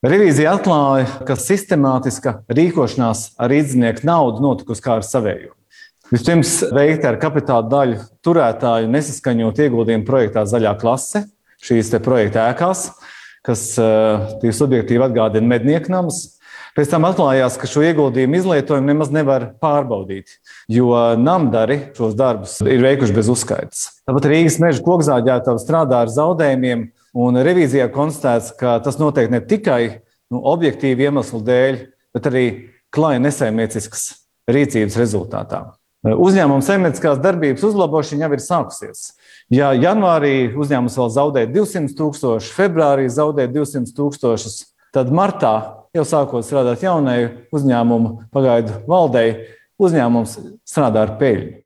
Revīzija atklāja, ka sistemātiska rīkošanās ar īdznieku naudu notikusi kā ar savējo. Vispirms veikta ar kapitāla daļu turētāju nesaskaņot ieguldījumu projektā Zaļā klase, šīs projekta ēkās, kas tīri subjektīvi atgādina Mednieku namus. Pēc tam atklājās, ka šo ieguldījumu izlietojumu nemaz nevar pārbaudīt, jo namdari šos darbus ir veikuši bez uzskaites. Tāpat Rīgas meža kokzāģētava strādā ar zaudējumiem, un revīzijā konstatēts, ka tas notiek ne tikai objektīvu iemeslu dēļ, bet arī klāja nesaimnieciskas rīcības rezultātā. Uzņēmuma saimnieciskās darbības uzlabošana jau ir sākusies. Ja janvārī uzņēmums vēl zaudēja 200 000, februārī zaudēja 200 000, tad martā, jau sākot strādāt jaunai uzņēmumu pagaidu valdei, uzņēmums strādā ar peļņu.